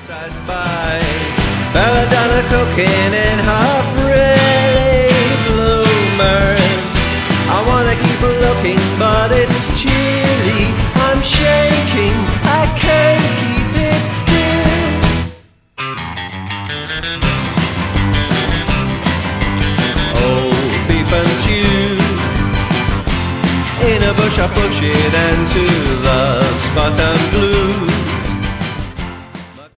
I spy belladonna cooking in half-really bloomers. I wanna keep looking, but it's chilly. I'm shaking, I can't keep it still. Oh, peep and chew. In a bush I push it into the spot and glue.